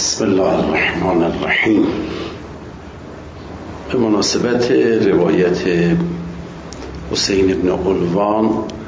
بسم الله الرحمن الرحیم. به مناسبت روایت حسین بن علوان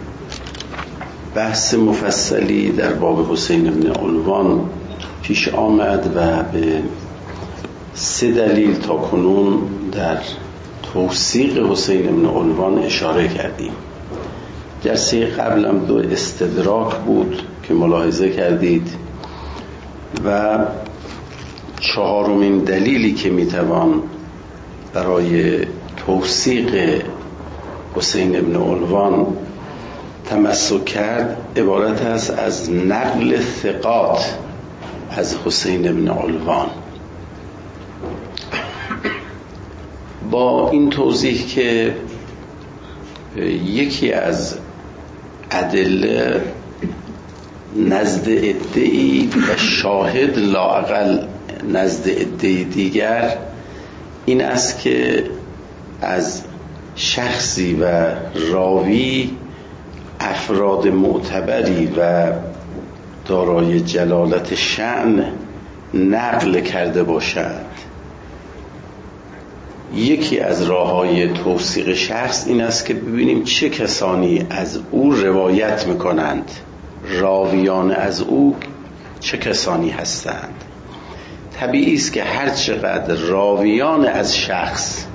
بحث مفصلی در باب حسین بن علوان پیش آمد و به 3 دلیل تا کنون در توثیق حسین بن علوان اشاره کردیم. جلسه قبلم 2 استدراک بود که ملاحظه کردید و 4مین دلیلی که میتوان برای توثیق حسین بن علوان تمسک کرد عبارت است از نقل ثقات از حسین بن علوان. با این توضیح که یکی از ادله نزد عده‌ای و شاهد لااقل نزد عده دیگر این است که از شخصی و راوی افراد معتبری و دارای جلالت شأن نقل کرده باشند. یکی از راه‌های توثیق شخص این است که ببینیم چه کسانی از او روایت میکنند، راویان از او چه کسانی هستند. طبیعی است که هر چقدر راویان از شخص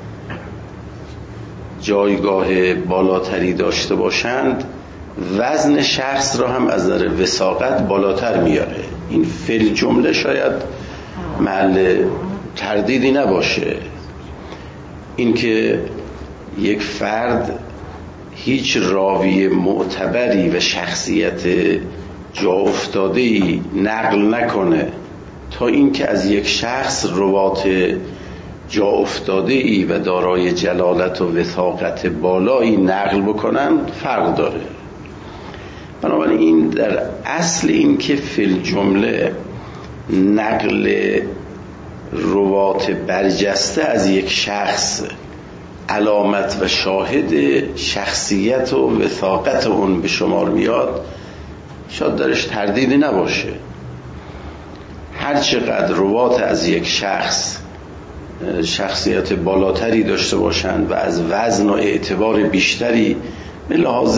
جایگاه بالاتری داشته باشند وزن شخص را هم از نظر وثاقت بالاتر میاره. این فی جمله شاید محل تردیدی نباشه، اینکه یک فرد هیچ راوی معتبری و شخصیت جا افتاده‌ای نقل نکنه تا اینکه از یک شخص روات جا افتاده‌ای و دارای جلالت و وثاقت بالایی نقل بکنن فرق داره. بنابراین این در اصل این که فی الجمله نقل روات برجسته از یک شخص علامت و شاهد شخصیت و وثاقت اون به شمار میاد، شاید درش تردیدی نباشه. هر چقدر روات از یک شخص شخصیت بالاتری داشته باشند و از وزن و اعتبار بیشتری به لحاظ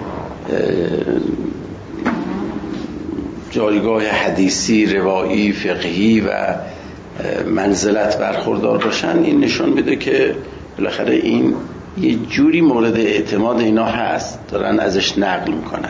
جایگاه حدیثی، روایی، فقهی و منزلت برخوردار باشن، این نشون میده که بالاخره این یه جوری مورد اعتماد اینا هست، دارن ازش نقل میکنن.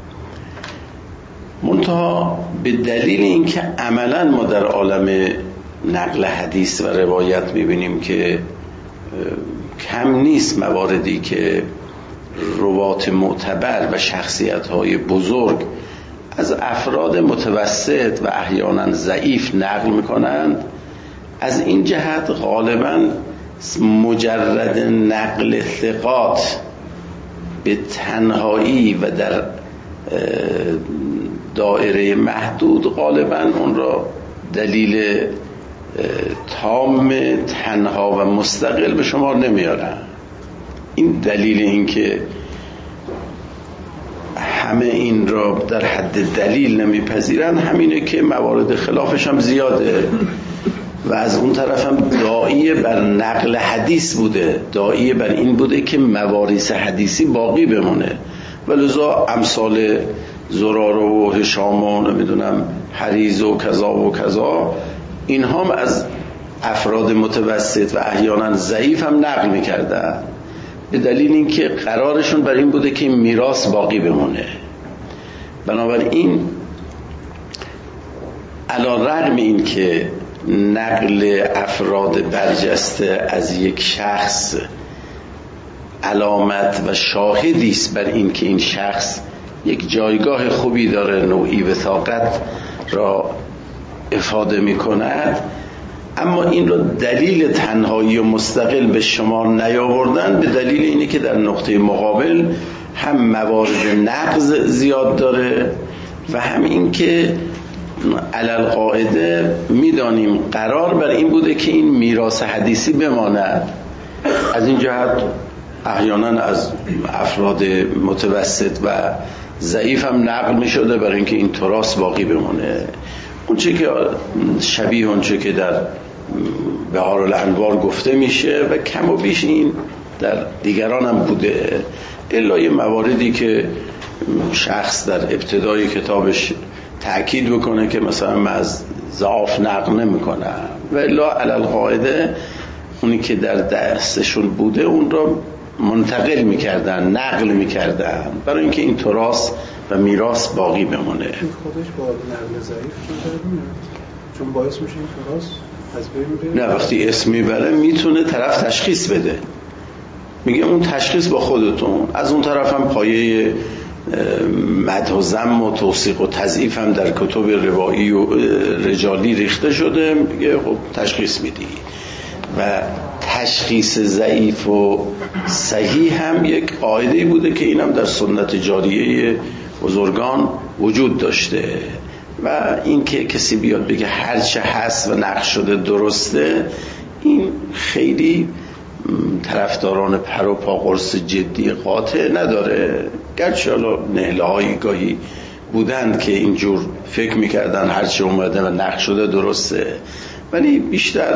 منتها به دلیل اینکه عملا ما در عالم نقل حدیث و روایت میبینیم که کم نیست مواردی که روات معتبر و شخصیت‌های بزرگ از افراد متوسط و احیانا ضعیف نقل میکنند، از این جهت غالبا مجرد نقل ثقات به تنهایی و در دایره محدود غالبا اون را دلیل تام تنها و مستقل به شمار نمیارن. این دلیل این که همه این را در حد دلیل نمیپذیرن همینه که موارد خلافش هم زیاده و از اون طرف هم داعی بر نقل حدیث بوده، داعی بر این بوده که مواریث حدیثی باقی بمونه، ولذا امثال زرار و هشام و نمیدونم حریز و کذا و کذا اینها هم از افراد متوسط و احیانا ضعیف هم نقل میکردن به دلیل اینکه قرارشون بر این بوده که این میراث باقی بمونه. بنابراین علی رغم این که نقل افراد برجسته از یک شخص علامت و شاهدی است بر این که این شخص یک جایگاه خوبی داره، نوعی وثاقت را افاده می کند، اما این را دلیل تنهایی و مستقل به شمار نیاوردن به دلیل اینه که در نقطه مقابل هم موارد نقض زیاد داره و هم این که علل قاعده میدانیم قرار بر این بوده که این میراث حدیثی بماند. از این جهت احیانا از افراد متوسط و ضعیف هم نقل می شده برای اینکه این تراث باقی بمونه. اون چه که شبیه اون چه که در بهار الانوار گفته میشه و کم و بیش این در دیگران هم بوده، الا یه مواردی که شخص در ابتدای کتابش تأکید بکنه که مثلا من از ضعاف نقل نمی‌کنم و الا علی القاعده اونی که در دستشون بوده اون رو منتقل میکردن، نقل میکردن برای اینکه این تراث و میراث باقی بمونه. این خودش با نقل ضعیف چون باعث میشه این تراث از بین بره. نه، وقتی اسم میبره میتونه طرف تشخیص بده، میگه اون تشخیص با خودتون. از اون طرف هم پایه مدح و ذم و توثیق و تضعیف هم در کتب روایی و رجالی ریخته شده، میگه خب تشخیص میدی. و تشخیص ضعیف و صحیح هم یک قاعده بوده که اینم در سنت جاریه بزرگان وجود داشته و این که کسی بیاد بگه هر چه هست و نقش شده درسته، این خیلی طرفداران پر و پا قرص جدی قاطع نداره. گرچه حالا نهله هایی گاهی بودند که اینجور فکر میکردن هر چه اومده و نقش شده درسته، ولی بیشتر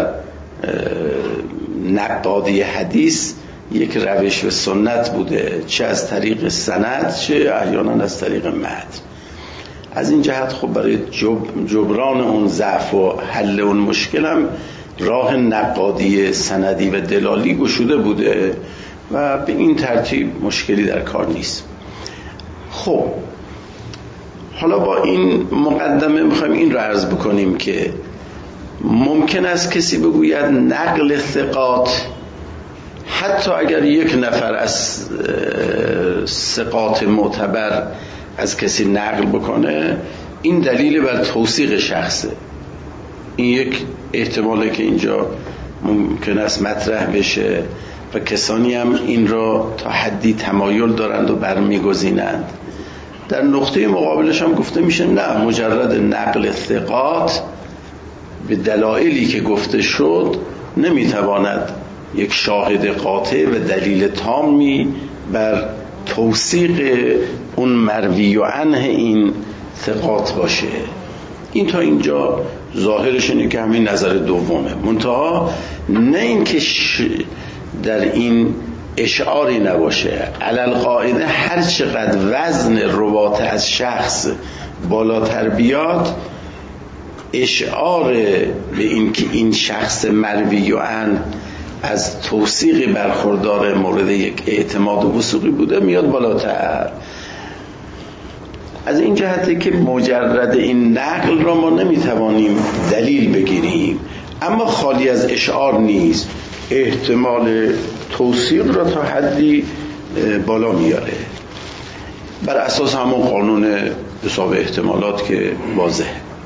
نقادی حدیث یک روش و سنت بوده، چه از طریق سند چه احیانا از طریق متن. از این جهت خب برای جبران اون ضعف و حل اون مشکل هم راه نقادی سندی و دلالی گشوده بوده و به این ترتیب مشکلی در کار نیست. خب حالا با این مقدمه میخوایم این رو عرض بکنیم که ممکن است کسی بگوید نقل ثقات، حتی اگر یک نفر از ثقات معتبر از کسی نقل بکنه، این دلیل بر توثیق شخصه. این یک احتماله که اینجا ممکن است مطرح بشه و کسانی هم این را تا حدی تمایل دارند و برمیگزینند. در نقطه مقابلش هم گفته میشه نه، مجرد نقل ثقات به دلایلی که گفته شد نمیتواند یک شاهد قاطع و دلیل تامی بر توثیق اون مروی و عنه این ثقات باشه. این تا اینجا ظاهرش اینه که همین نظر دومه، منتها نه این که در این اشعاری نباشه. علل قاعده هر چقدر وزن رباط از شخص بالاتر بیاد، اشعار به این که این شخص مروی و عنه از توثیق برخوردار مورد یک اعتماد و وثوقی بوده میاد بالاتر. از این جهته که مجرد این نقل را ما نمیتوانیم دلیل بگیریم، اما خالی از اشعار نیست، احتمال توثیق را تا حدی بالا میاره بر اساس همون قانون حساب احتمالات که واضحه.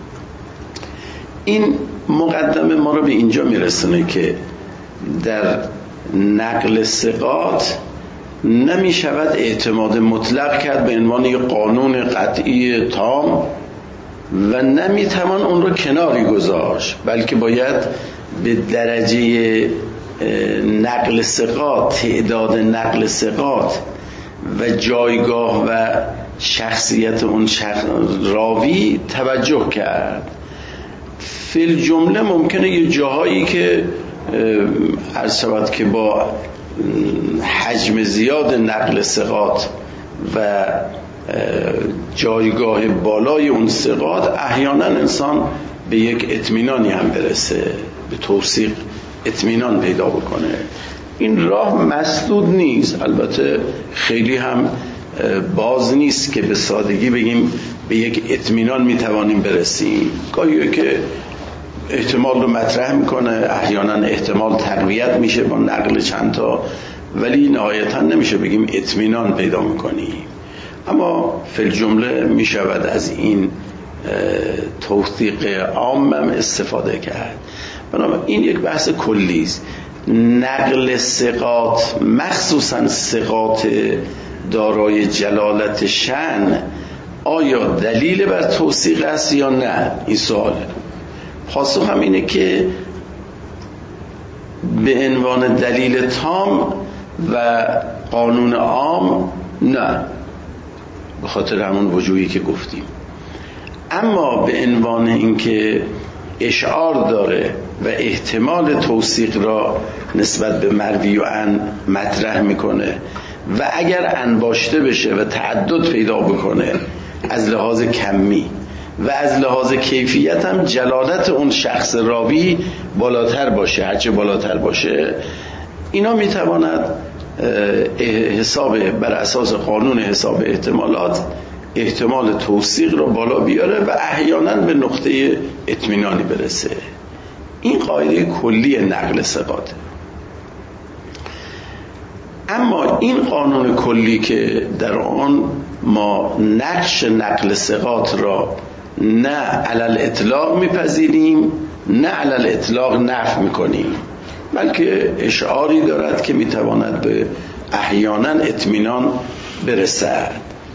این مقدمه ما رو به اینجا میرسونه که در نقل ثقات نمی شود اعتماد مطلق کرد به عنوان یک قانون قطعی تام و نمی توان اون رو کناری گذاشت، بلکه باید به درجه نقل ثقات، تعداد نقل ثقات و جایگاه و شخصیت اون راوی توجه کرد. فی الجمله ممکنه یه جاهایی که عرض شود که با حجم زیاد نقل ثقات و جایگاه بالای اون ثقات احیانا انسان به یک اطمینانی هم برسه، به توثیق اطمینان پیدا بکنه. این راه مسدود نیست، البته خیلی هم باز نیست که به سادگی بگیم به یک اطمینان میتوانیم برسیم. گاهی که احتمال رو مطرح میکنه، احیانا احتمال تقویت میشه با نقل چند تا، ولی نهایتا نمیشه بگیم اطمینان پیدا میکنیم. اما فی الجمله میشود از این توثیق عام هم استفاده کرد. بنابراین این یک بحث کلی است. نقل ثقات، مخصوصا ثقات دارای جلالت شأن، آیا دلیل بر توثیق است یا نه؟ این سواله. پاسخ هم اینه که به عنوان دلیل تام و قانون عام نه، به خاطر همون وجوهی که گفتیم. اما به عنوان اینکه اشعار داره و احتمال توثیق را نسبت به مروی و عن مطرح میکنه و اگر انباشته بشه و تعدد پیدا بکنه از لحاظ کمی و از لحاظ کیفیت هم جلالت اون شخص راوی بالاتر باشه، هرچه بالاتر باشه، اینا میتواند حساب بر اساس قانون حساب احتمالات احتمال توثیق رو بالا بیاره و احیانا به نقطه اطمینانی برسه. این قاعده کلی نقل ثقاته. اما این قانون کلی که در آن ما نقش نقل ثقات را نه علل اطلاق میپذیریم نه علل اطلاق نفی میکنیم، بلکه اشعاری دارد که میتواند به احیانا اطمینان برسد.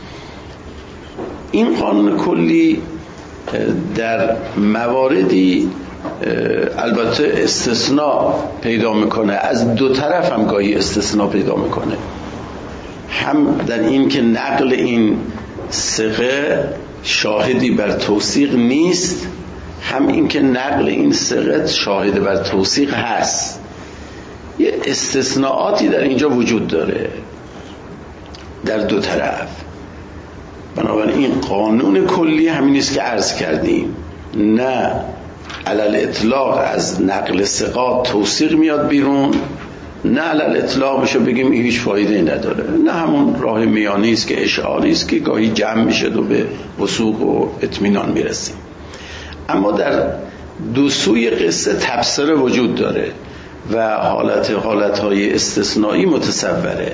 این قانون کلی در مواردی البته استثناء پیدا میکنه، از دو طرف هم گاهی استثناء پیدا میکنه، هم در این که نقل این ثقه شاهدی بر توثیق نیست، هم این که نقل این ثقه شاهد بر توثیق هست. یه استثناءاتی در اینجا وجود داره در دو طرف. بنابراین این قانون کلی همین است که عرض کردیم، نه علل اطلاق از نقل ثقات توثیق میاد بیرون، نه علل اطلاق بشه بگیم این هیچ فایده نداره، نه همون راه میانی است که اشعاری است که گاهی جمع میشه و به وثوق و اطمینان میرسیم. اما در دو سوی قصه تبصره وجود داره و حالتهای استثنایی متصوره.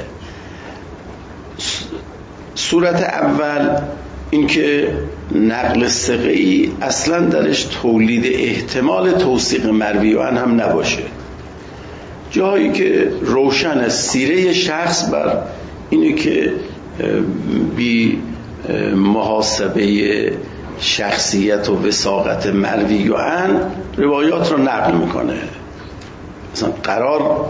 صورت اول این که نقل ثقه‌ای اصلا درش تولید احتمال توثیق مروی و عن هم نباشه، جایی که روشن سیره شخص بر اینه که بی محاسبه شخصیت و وثاقت مروی و عن روایات رو نقل میکنه. مثلا قرار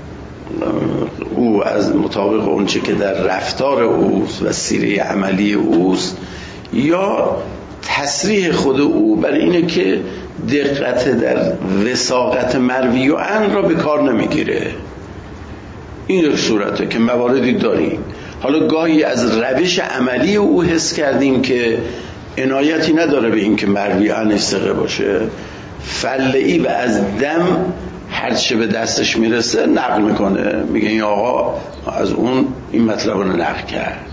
او از مطابق اونچه که در رفتار اوست و سیره عملی اوست یا تصریح خود او بر اینه که دقت در وثاقت مروی و عن را به کار نمیگیره. این یک صورته که مواردی داریم. حالا گاهی از روش عملی او حس کردیم که عنایتی نداره به این که مروی و عن ثقه باشه، فله‌ای و از دم هرچه به دستش میرسه نقل میکنه، میگه این آقا از اون این مطلب رو نقل کرد،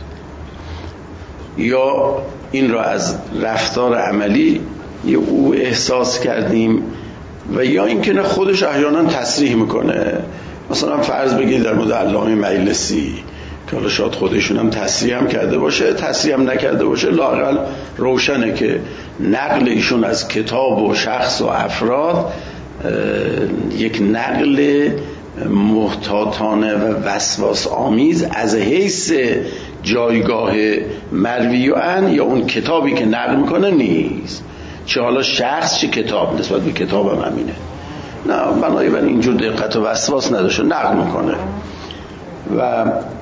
یا این را از رفتار عملی او احساس کردیم، و یا اینکه نه خودش احیانا تصریح میکنه. مثلا فرض بگید در مورد علامه مجلسی که حالا شاید خودشون هم تصریح هم کرده باشه، تصریح هم نکرده باشه، لااقل روشنه که نقل ایشون از کتاب و شخص و افراد یک نقل محتاطانه و وسواس آمیز از حیث جایگاه مروی و عن یا اون کتابی که نقل میکنه نیست، چه حالا شخص چه کتاب. نسبت به کتاب هم همینه، نه بنابراین اینجور دقت و وسواس نداشته نقل میکنه. و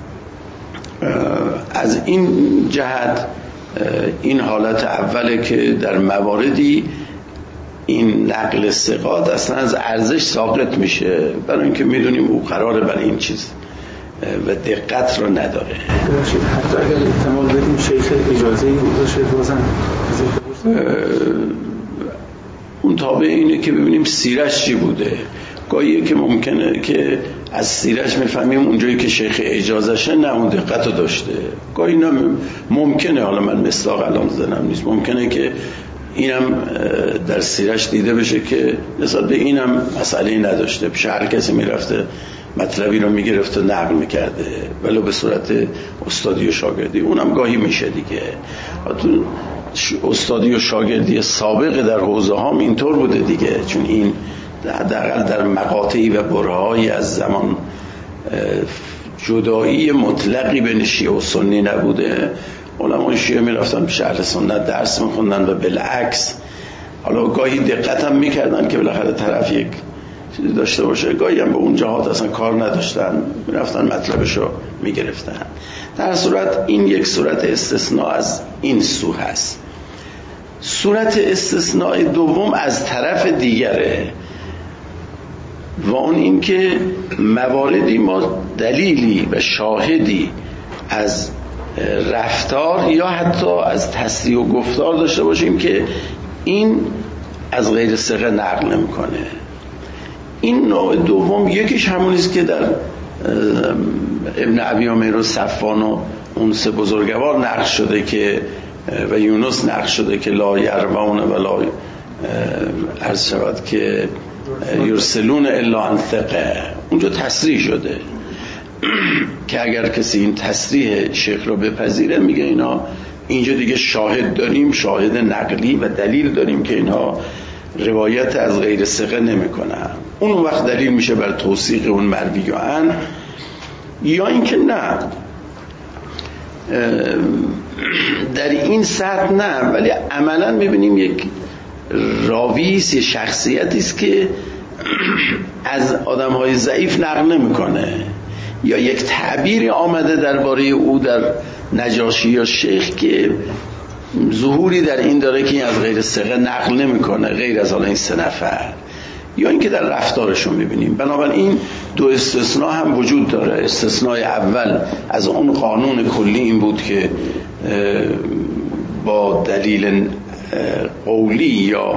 از این جهت این حالت اوله که در مواردی این نقل ثقات اصلا از ارزش ساقط میشه، برای اینکه میدونیم او قراره برای این چیز و دقت رو نداره. حتی اگر احتمال بدیم شیخ اجازه باشه بازم اون تابع اینه که ببینیم سیرش چی بوده. گاهیه که ممکنه که از سیرش میفهمیم اونجایی که شیخ اجازهشه نه اون دقت رو داشته، گاهی نه ممکنه، حالا من مصداق الان زنم نیست، ممکنه که اینم در سیرش دیده بشه که نسبت به اینم مسئله نداشته، پیش هر کسی میرفته مطلبی رو میگرفته نقل میکرده ولو به صورت استادی و شاگردی. اونم گاهی میشه دیگه. تو استادی و شاگردی سابق در حوزه هام اینطور بوده دیگه، چون این حداقل در مقاطعی و برهه‌ای از زمان جدایی مطلقی بین شیعه و سنی نبوده. علمای شیعه میرفتن پیش اهل سنت درس میخوندن و بالعکس، حالا گاهی دقت هم میکردن که بالاخره طرف یک چیزی داشته باشه، گاهی هم به اون جهات اصلا کار نداشتن، میرفتن مطلبشو میگرفتن. در صورت این یک صورت استثناء از این سو هست. صورت استثناء دوم از طرف دیگره و اون این که مواردی ما دلیلی و شاهدی از رفتار یا حتی از تصریح و گفتار داشته باشیم که این از غیر ثقه نقل نمی‌کنه. این نوع دوم یکیش همونیست که در ابن ابی عمیر و صفوان و اون سه بزرگوار نقل شده که و یونس نقل شده که لا یروون و لا عرض شود که یرسلون الا عن ثقه. اونجا تصریح شده که اگر کسی این تصریح شیخ رو بپذیره میگه اینا اینجا دیگه شاهد داریم، شاهد نقلی و دلیل داریم که اینها روایت از غیر ثقه نمیکنن. اون وقت دلیل میشه بر توثیق اون مروی عن، یا اینکه نه در این سطح نه، ولی عملا میبینیم یک راویست، یک شخصیتی است که از آدم‌های ضعیف نقل نمیکنه، یا یک تعبیری آمده درباره او در نجاشی یا شیخ که ظهوری در این داره که این از غیر ثقه نقل نمیکنه غیر از حالا این سه نفر، یا اینکه در رفتارشون میبینیم. بنابراین دو استثناء هم وجود داره. استثناء اول از اون قانون کلی این بود که با دلیل قولی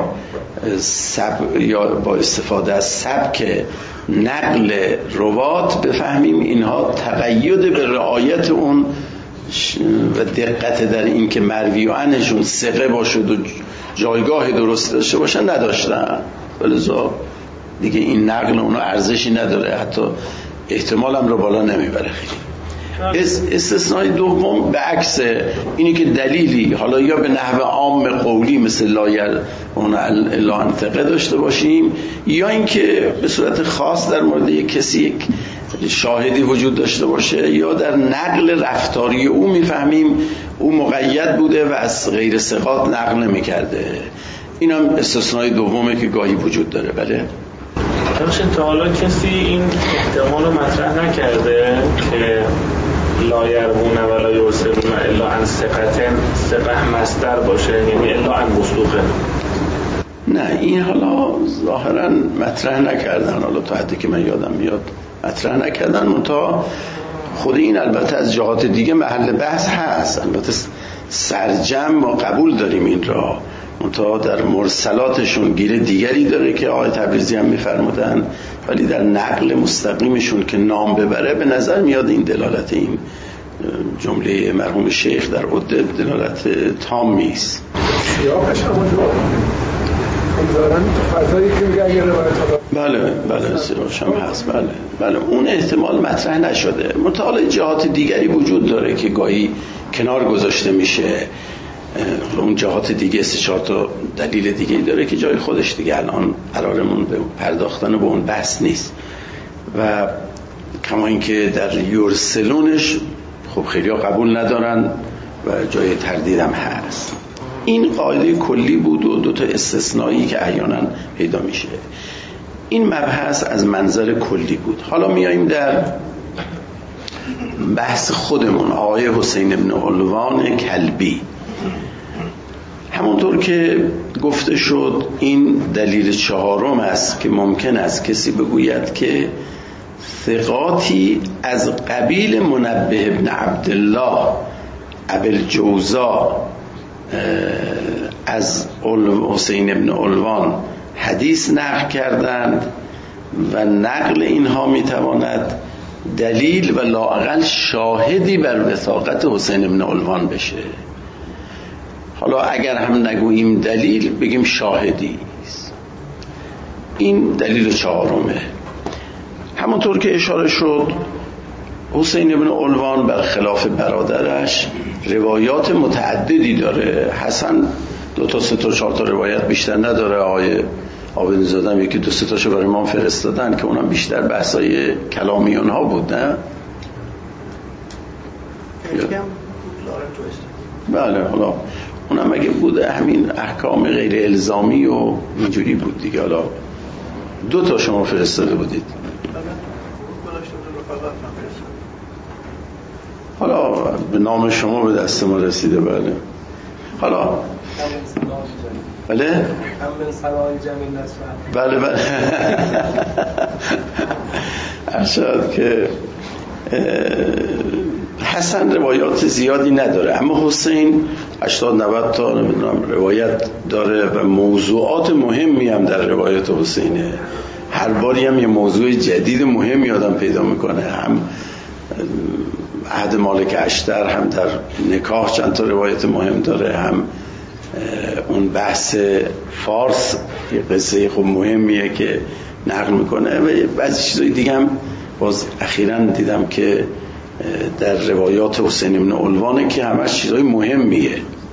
یا با استفاده از سبک نقل روات بفهمیم اینها تقید به رعایت اون و دقت در این که مروی عنشون ثقه باشد و جایگاه درست داشته باشن نداشتن، ولذا دیگه این نقل اونا ارزشی نداره، حتی احتمال هم رو بالا نمیبره. استثناء دوم به عکس اینی که دلیلی حالا یا به نحو عام قولی مثل اون الا عن ثقه داشته باشیم، یا اینکه به صورت خاص در مورد یک کسی یک شاهدی وجود داشته باشه، یا در نقل رفتاری او میفهمیم او مقید بوده و از غیر ثقات نقل نمی‌کرده. این هم استثناء دومه که گاهی وجود داره. بله همچنین تا حالا کسی این احتمال رو مطرح نکرده که لا یروون و لا یرسلون الا عن ثقه، ثقه مصدر باشه، یعنی الا عن مصدوقه؟ نه، این حالا ظاهرا مطرح نکردن، حالا تا حدی که من یادم میاد مطرح نکردن. منتها خود این البته از جهات دیگه محل بحث هست، البته سرجم ما قبول داریم این را، منتها در مرسلاتشون گیره دیگری داره که آقای تبریزی هم میفرمودن، ولی در نقل مستقیمشون که نام ببره به نظر میاد این دلالت این جمله مرحوم شیخ در عده دلالت تامی است. سیاقش همونجا دارن تو فضایی که میگه اگه بله سیاقش هم هست. بله اون احتمال مطرح نشده، منتها جهات دیگری وجود داره که گاهی کنار گذاشته میشه. اون جهات دیگه 3-4 تا دلیل دیگه داره که جای خودش دیگه الان قرارمون به پرداختن به اون بحث نیست. و کما اینکه در یرسلونش خب خیلی ها قبول ندارن و جای تردیدم هست. این قاعده کلی بود و 2 تا استثنایی که احیانا پیدا میشه. این مبحث از منظر کلی بود. حالا میاییم در بحث خودمون. آقای حسین ابن علوان کلبی، همونطور که گفته شد این دلیل 4م است که ممکن است کسی بگوید که ثقاتی از قبیل منبه ابن عبدالله ابوالجوزا از حسین ابن علوان حدیث نقل کردند و نقل اینها میتواند دلیل و لااقل شاهدی بر وثاقت حسین ابن علوان بشه. حالا اگر هم نگوییم دلیل بگیم شاهدی است. این دلیل 4مه. همونطور که اشاره شد حسین ابن علوان برخلاف برادرش روایات متعددی داره. حسن 2 تا 3 تا 4 تا روایت بیشتر نداره. آقای آبادی زاده هم 1-2-3 تاشو برای ما فرستادن که اونم بیشتر بحثای کلامیون ها بود. نه بله، حالا اونم اگه بوده همین احکام غیر الزامی و اینجوری بود دیگه. حالا 2 تا شما فرستاده بودید، حالا به نام شما به دست ما رسیده. بله، حالا بله بله بله ارشاد که حسن روایات زیادی نداره، اما حسین 80-90 تا روایت داره و موضوعات مهمی هم در روایات حسینه. هر باری هم یه موضوع جدید مهمی آدم پیدا میکنه، هم عهد مالک اشتر، هم در نکاح چند تا روایت مهم داره، هم اون بحث فارس یه قصه خوب مهمیه که نقل میکنه، و بعضی چیزای دیگه هم باز اخیراً دیدم که در روایات حسین بن علوانه که همش چیزای مهمیه.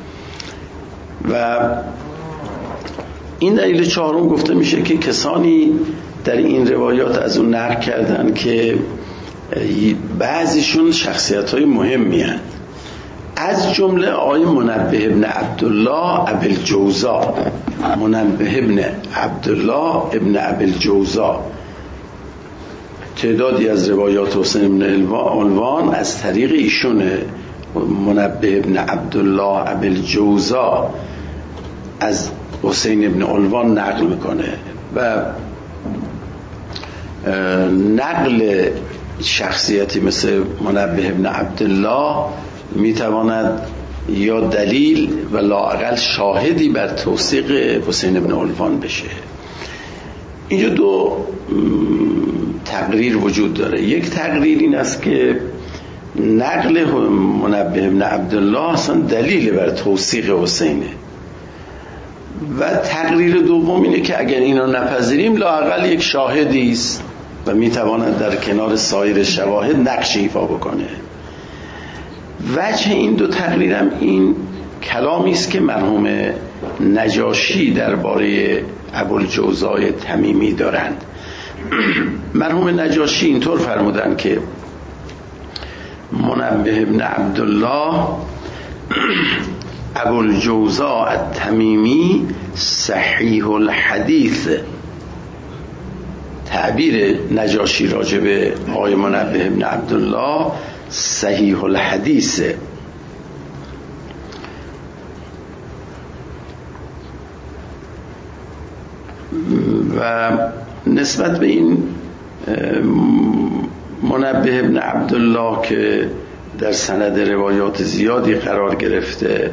و این دلیل چهارم گفته میشه که کسانی در این روایات از اون نقل کردن که بعضیشون شخصیت‌های مهمی هستند، از جمله آقای منبه ابن عبدالله ابوالجوزا. منبه ابن عبدالله ابن ابوالجوزا تعدادی از روایات حسین بن علوان از طریق ایشونه. منبه ابن عبدالله ابوالجوزا از حسین بن علوان نقل میکنه و نقل شخصیتی مثل منبه ابن عبدالله میتواند یا دلیل و لااقل شاهدی بر توثیق حسین بن علوان بشه. اینجا دو تقریر وجود داره. یک تقریر این است که نقل منبه ابن عبدالله اصلا دلیل بر توثیق حسینه، و تقریر دوم اینه که اگر اینا نپذیریم لااقل یک شاهدی است و میتواند در کنار سایر شواهد نقش ایفا بکنه. وجه این دو تقریرم این کلامی است که مرحوم نجاشی درباره ابوالجوزای تمیمی دارند. مرحوم نجاشی اینطور فرمودند که منبه ابن عبدالله ابوالجوزا التمیمی صحیح الحدیث. تعبیر نجاشی راجع به آقای منبه ابن عبدالله صحیح الحدیث. و نسبت به این منبه ابن عبدالله که در سند روایات زیادی قرار گرفته،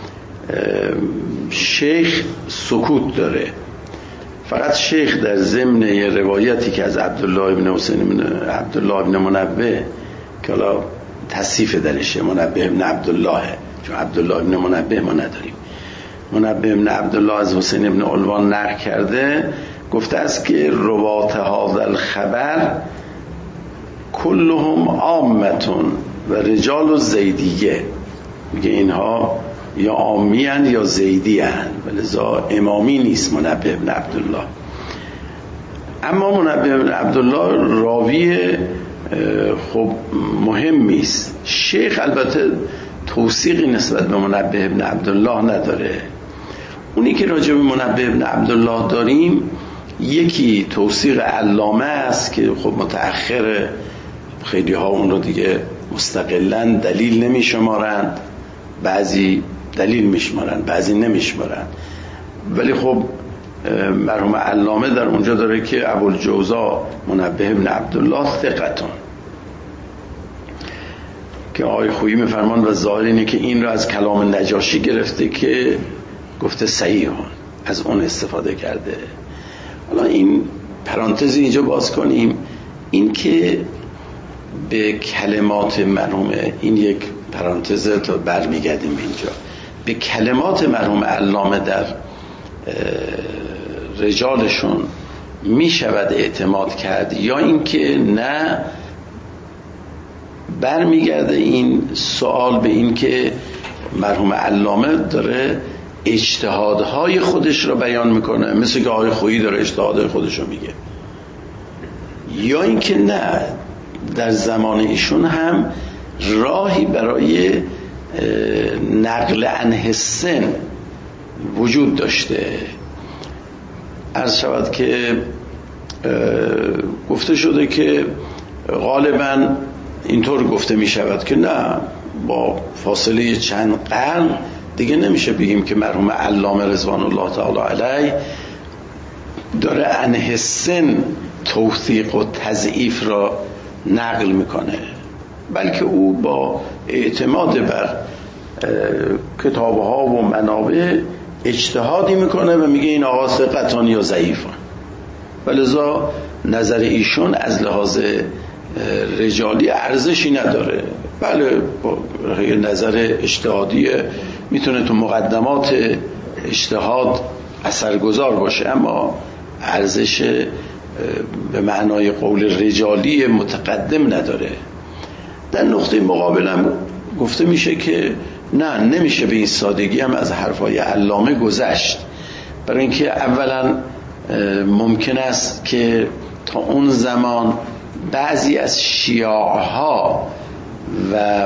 شیخ سکوت داره. فقط شیخ در ضمن یه روایتی که از عبدالله ابن حسین عبدالله ابن منبه که حالا تصیف درشه منبه ابن عبدالله، چون عبدالله ابن منبه ما نداریم، منبه ابن عبدالله از حسین ابن علوان نقل کرده، گفته است که روات هذا الخبر کلهم عامتون و رجال زیدیه. میگه اینها یا عامی هستند یا زیدی هستند، ولذا امامی نیست منبه ابن عبدالله. اما منبه ابن عبدالله راوی خب مهمی است. شیخ البته توثیقی نسبت به منبه ابن عبدالله نداره. اونی که راجع به منبه ابن عبدالله داریم یکی توثیق علامه است که خب متأخر، خیلی ها اون رو دیگه مستقلاً دلیل نمیشمارند، بعضی دلیل میشمارند بعضی نمیشمارند، ولی خب مرحوم علامه در اونجا داره که ابوالجوزا منبه ابن عبدالله ثقتون، که آقای خویی میفرمان و ظاهر اینه که این رو از کلام نجاشی گرفته که گفته صحیحون، از اون استفاده کرده. حالا این پرانتزی اینجا باز کنیم، این که به کلمات مرحوم، این یک پرانتز تا برمیگردیم اینجا، به کلمات مرحوم علامه در رجالشون می شود اعتماد کرد یا اینکه نه، برمیگرده این سوال به این که مرحوم علامه داره اجتهادهای خودش رو بیان میکنه، مثل که آقای خویی داره اجتهادهای خودش رو میگه، یا اینکه نه، در زمان ایشون هم راهی برای نقل عنه السن وجود داشته. عرض شود که گفته شده که غالبا اینطور گفته می شود که نه، با فاصله چند قرن دیگه نمیشه بگیم که مرحوم علامه رضوان الله تعالی علیه داره عن حسن توثیق و تضعیف را نقل میکنه، بلکه او با اعتماد بر کتابها و منابع اجتهادی میکنه و میگه این آقا ثقتان یا ضعیفان، ولذا نظر ایشون از لحاظ رجالی ارزشی نداره. بله با نظر اجتهادی میتونه تو مقدمات اجتهاد اثرگذار باشه، اما ارزش به معنای قول رجالی متقدم نداره. در نقطه مقابلم گفته میشه که نه، نمیشه به این سادگی هم از حرفای علامه گذشت، برای اینکه اولا ممکن است که تا اون زمان بعضی از شیعه‌ها و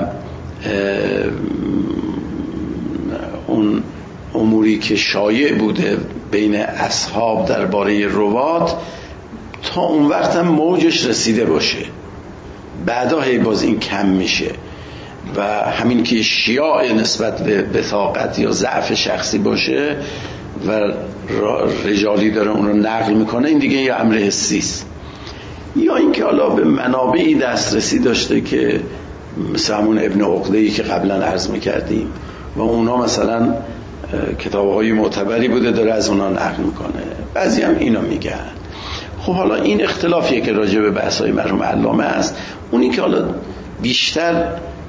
اون اموری که شایع بوده بین اصحاب درباره روات تا اون وقت هم موجش رسیده باشه، بعدا هی باز این کم میشه و همین که شیاع نسبت به وثاقت یا ضعف شخصی باشه و رجالی داره اون رو نقل میکنه، این دیگه یه امر حسی است. یا اینکه حالا به منابعی دسترسی داشته که مثل همون ابن عقده‌ای که قبلا عرض میکردیم و اونا مثلا کتاب‌های معتبری بوده داره از اونا نقل میکنه، بعضی هم اینو میگن. خب حالا این اختلافیه که راجع به بحث‌های مرحوم علامه است. اونی که حالا بیشتر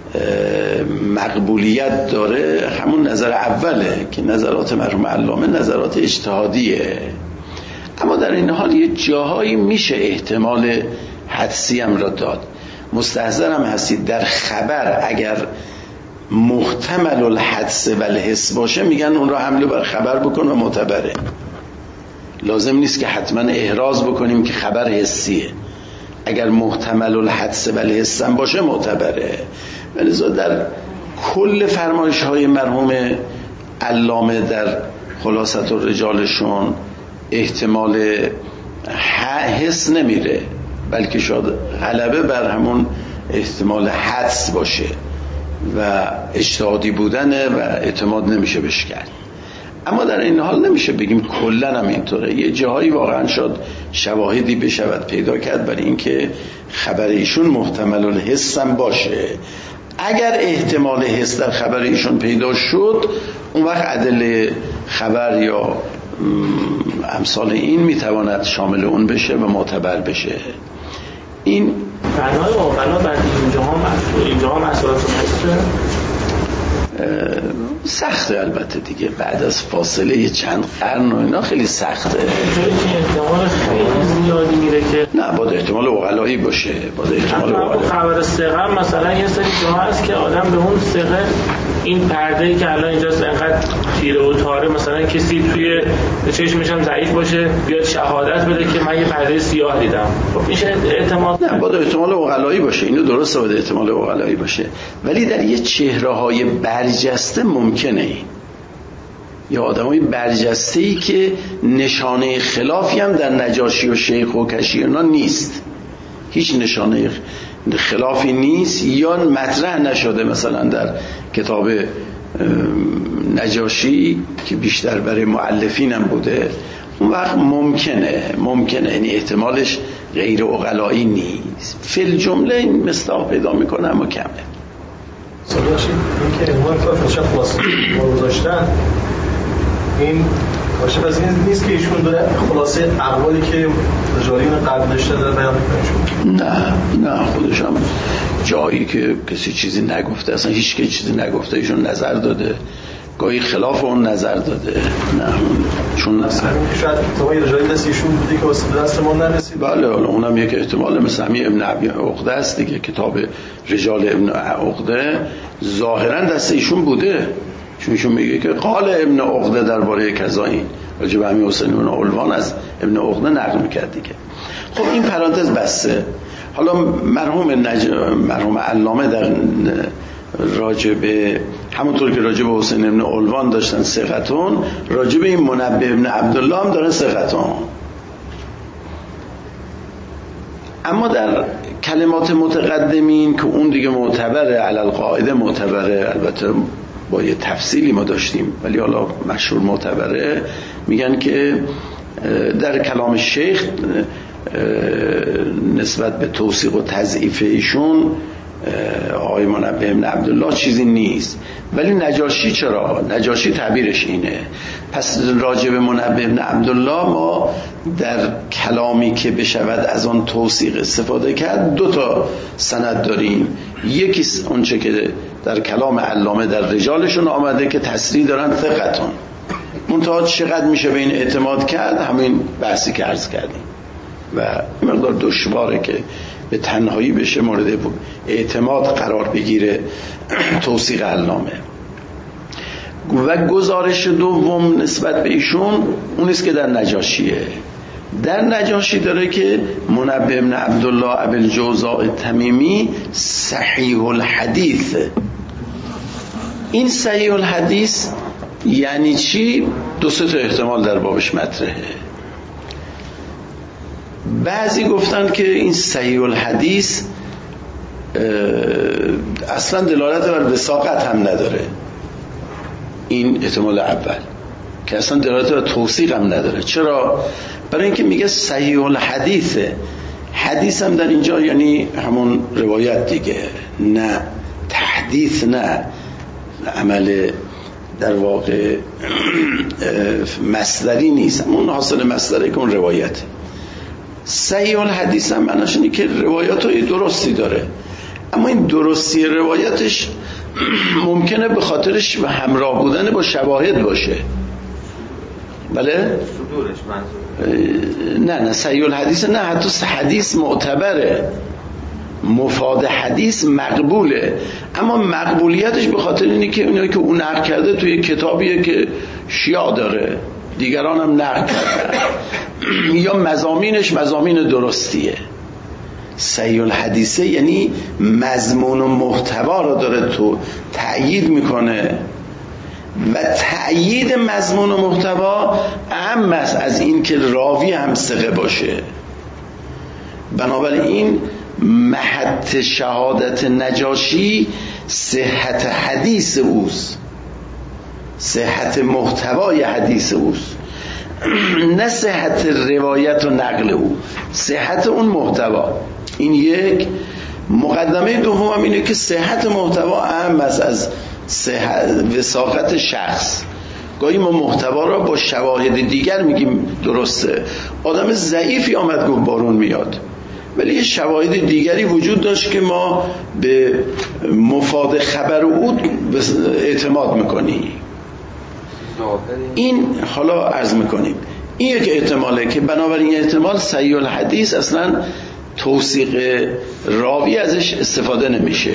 مقبولیت داره همون نظر اوله که نظرات مرحوم علامه نظرات اجتهادیه، اما در این حال یه جاهایی میشه احتمال حدسی هم را داد. مستحضرم هستید در خبر اگر محتمل الحدس و الحس باشه میگن اون را حمله بر خبر بکن و معتبره، لازم نیست که حتما احراز بکنیم که خبر حسیه. اگر محتمل الحدس و الحس هم باشه معتبره. ولذا در کل فرمایش های مرحوم علامه در خلاصة الرجالشون احتمال حس نمیره، بلکه شاید غلبه بر همون احتمال حدس باشه و اجتهادی بودنه و اعتماد نمیشه بهش کرد. اما در این حال نمیشه بگیم کلن هم اینطوره، یه جاهایی واقعا شاید شواهدی بشود پیدا کرد برای اینکه خبر ایشون محتمل الحس هم باشه. اگر احتمال حس در خبر ایشون پیدا شد، اون وقت ادله خبر یا امثال این میتواند شامل اون بشه و معتبر بشه. این بنای واقعا بعد اینجا هم مسئولات هسته سخته، البته دیگه بعد از فاصله چند قرن و اینا خیلی سخته. اینجایی که احتمال خیلی زیادی میره که نه باید احتمال عقلایی باشه، باید احتمال عقلایی. خبر ثقه مثلا یه سری جاها هست که آدم به اون ثقه این پرده‌ای که الان اینجاست انقدر تیره و تاره، مثلا کسی توی چشمش هم ضعیف باشه بیاد شهادت بده که من یه پرده سیاه دیدم، خب میشه اعتماد. نه باید احتمال عقلایی باشه، اینو درسته، باید احتمال عقلایی باشه، ولی در یه چهره‌های برجسته ممکنه این یا آدمای برجسته‌ای که نشانه خلافی هم در نجاشی و شیخ و کشی اینا نیست، هیچ نشانه خلافی نیست یا مطرح نشده مثلا در کتاب نجاشی که بیشتر برای مؤلفین هم بوده، اون وقت ممکنه یعنی احتمالش غیر عقلایی نیست. فی الجمله این مصداق پیدا میکنه اما کمه. سوالشی این که عنوان کار فلسفه خلاصه گذاشتن این باشه، پس این نیست که ایشون داره خلاصه اقوالی که رجالیون قبل داشته داره بیان میکنه. نه خودش هم جایی که کسی چیزی نگفته، اصلا هیچ که چیزی نگفته، ایشون نظر داده، گاهی خلاف اون نظر داده. نه چون اصلا شاید کتابای رجالی دست ایشون بودی که واسه دست ما نرسید. بله اونم یک احتمال، مثل همین ابن عقده است دیگه، کتاب رجال ابن عقده ظاهرا دست ایشون بوده، چون ایشون میگه که قال ابن عقده درباره کذا، این راجع به همین حسین بن علوان از ابن عقده نقل میکرد دیگه. خب این پرانتز بسته. حالا مرحوم علامه در راجع به همونطور که راجع به حسین ابن علوان داشتن ثقتون، راجع به این منبه ابن عبدالله هم دارن ثقتون. اما در کلمات متقدمین که اون دیگه معتبره، علی القاعده معتبره، البته با یه تفصیلی ما داشتیم، ولی حالا مشهور معتبره، میگن که در کلام شیخ نسبت به توثیق و تضعیف ایشون آقای منبه بن عبدالله چیزی نیست. ولی نجاشی چرا؟ نجاشی تعبیرش اینه. پس راجع به منبه بن عبدالله ما در کلامی که بشود از آن توثیق استفاده کرد 2 تا سند داریم. یکی اونچه که در کلام علامه در رجالشون آمده که تصریح دارن ثقتون، منتها چقدر میشه به این اعتماد کرد، همین بحثی که عرض کردیم و این مقدار دشواره که به تنهایی بشه مورد اعتماد قرار بگیره توثیق علامه. و گزارش دوم نسبت به ایشون اون است که در نجاشیه. در نجاشی داره که منبه بن عبدالله ابوالجوزاء تمیمی صحیح الحدیث. این صحیح الحدیث یعنی چی؟ 2-3 تا احتمال در بابش مطرحه. بعضی گفتن که این صحیح الحدیث اصلا دلالت بر وثاقت هم نداره، این احتمال اول، که اصلا دلالت بر توثیق هم نداره. چرا؟ برای اینکه میگه صحیح الحدیث، حدیث هم در اینجا یعنی همون روایت دیگه، نه تحدیث، نه عمل در واقع مصدری نیست، اون حاصل مصدری که اون روایت. صحیح الحدیث هم معناش اینه که روایات های درستی داره، اما این درستی روایتش ممکنه به خاطرش و همراه بودن با شواهد باشه. بله؟ صدورش منظور نه صحیح الحدیث نه، حتی حدیث معتبره، مفاد حدیث مقبوله، اما مقبولیتش به خاطر اینه که اونایی که اون نقل کرده توی کتابیه که شیعه داره، دیگران هم نقل کردن یا مضامینش مضامین درستیه. صحیح الحدیثه یعنی مضمون و محتوا رو داره تو تأیید میکنه و تأیید مضمون و محتوا اهم است از این که راوی هم ثقه باشه. بنابراین محط شهادت نجاشی صحت حدیث اوست، صحت محتوای حدیث اوست، نه صحت روایت و نقل او، صحت اون محتوا. این یک. مقدمه دوم هم اینه که صحت محتوا اهم است از وثاقت شخص. گاهی ما محتوا را با شواهد دیگر میگیم درسته، آدم ضعیفی آمد گفت بارون میاد، ولی یه شواهد دیگری وجود داشت که ما به مفاد خبر او اعتماد میکنیم. این حالا عرض میکنیم این یک احتماله که بنابراین احتمال صحیح الحدیث اصلا توثیق راوی ازش استفاده نمیشه.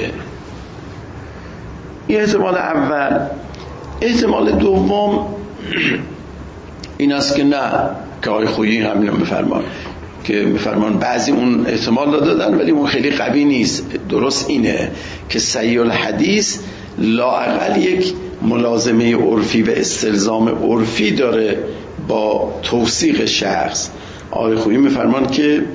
این احتمال اول. احتمال دوم این است که نه، که آقای خویی همین رو میفرمان که میفرمان بعضی اون احتمال رو دادن ولی اون خیلی قوی نیست. درست اینه که صحیح الحدیث لااقل یک ملازمه عرفی و استلزام عرفی داره با توثیق شخص. آقای خویی میفرمان که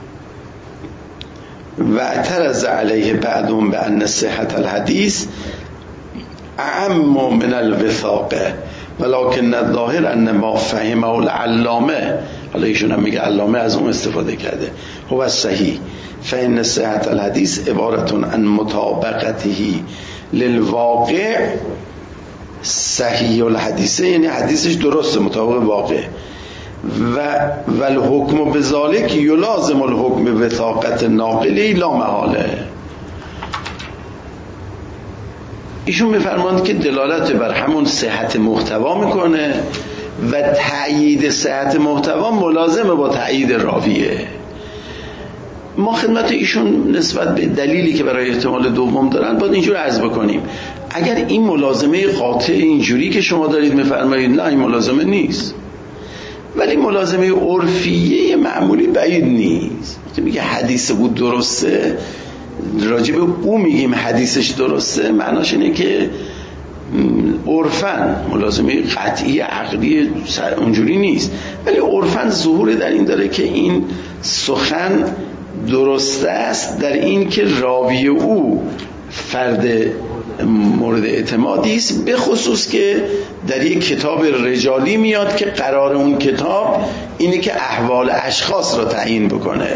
و اعترض علیه بعضهم بان صحت الحدیث اعم من الوثاقه ولکن الظاهر ان ما فهمه العلامه، حالا ایشون هم میگه علامه از اون استفاده کرده، هو صحیح فان صحت الحدیث عبارت عن مطابقته للواقع. صحیح الحدیثه یعنی حدیثش درسته، مطابق واقع. و الحکم بذالک یلازم الحکم بوثاقت ناقلی لا محاله. ایشون میفرماند که دلالت بر همون صحت محتوا میکنه و تأیید صحت محتوا ملازمه با تأیید راویه. ما خدمت ایشون نسبت به دلیلی که برای احتمال دوم دارن باید اینجور عرض بکنیم. اگر این ملازمه قاطع اینجوری که شما دارید میفرمایید نه این ملازمه نیست، ولی ملازمه عرفیه معمولی بعید نیست. میگه حدیث بود درسته، راجب او میگیم حدیثش درسته، معناش اینه که عرفن ملازمه قطعی عقلی اونجوری نیست، ولی عرفن ظهور در این داره که این سخن درسته است در این که راوی او فرد مورد اعتمادی است، به خصوص که در یک کتاب رجالی میاد که قرار اون کتاب اینه که احوال اشخاص را تعیین بکنه.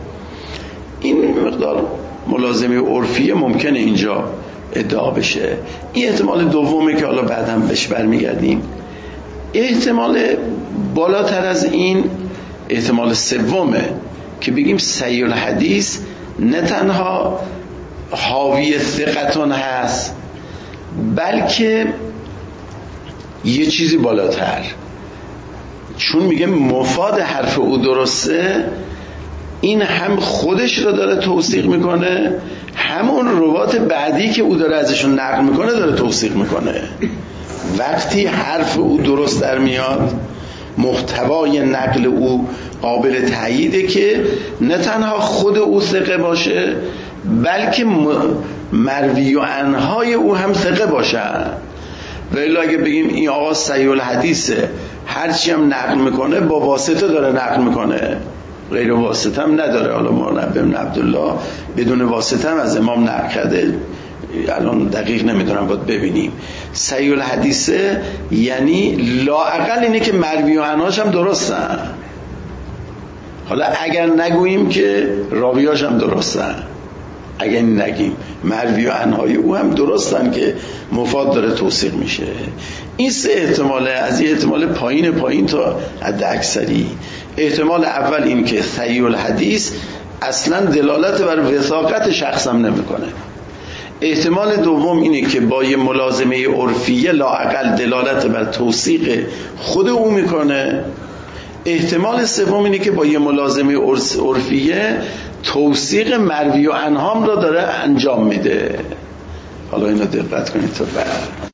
این مقدار ملازمه عرفیه ممکنه اینجا ادعا بشه. این احتمال دومه که حالا بعد هم بهش برمیگردیم. احتمال بالاتر از این احتمال سومه که بگیم صحیح الحدیث نه تنها حاوی ثقتون هست، بلکه یه چیزی بالاتر، چون میگه مفاد حرف او درسته، این هم خودش رو داره توثیق میکنه، هم اون روات بعدی که او داره ازشون نقل میکنه داره توثیق میکنه. وقتی حرف او درست در میاد، محتوای نقل او قابل تأییده که نه تنها خود او ثقه باشه، بلکه مروی و عنهای او هم ثقه باشن. ولی اگه بگیم این آقا صحیح الحدیثه، هرچی هم نقل میکنه با واسطه داره نقل میکنه، غیر واسطه هم نداره. حالا مرنب بن عبدالله بدون واسطه هم از امام نقل کرده، الان دقیق نمیدونم، باید ببینیم. صحیح الحدیثه یعنی لااقل اینه که مروی و عنهاش هم درستن، حالا اگر نگوییم که راویاش هم درستن، اگر نگیم مروی و عنهای او هم درستن که مفاد داره توثیق میشه. این سه احتماله، از این احتمال پایین تا حد اکثری. احتمال اول این که صحیح الحدیث اصلا دلالت بر وثاقت شخص هم نمیکنه. احتمال دوم اینه که با یه ملازمه عرفیه لااقل دلالت بر توثیق خود او میکنه. احتمال سوم اینه که با یه ملازمه عرفیه توثیق مروی و عنهام را داره انجام میده. حالا اینو دقت کنید تا بعد.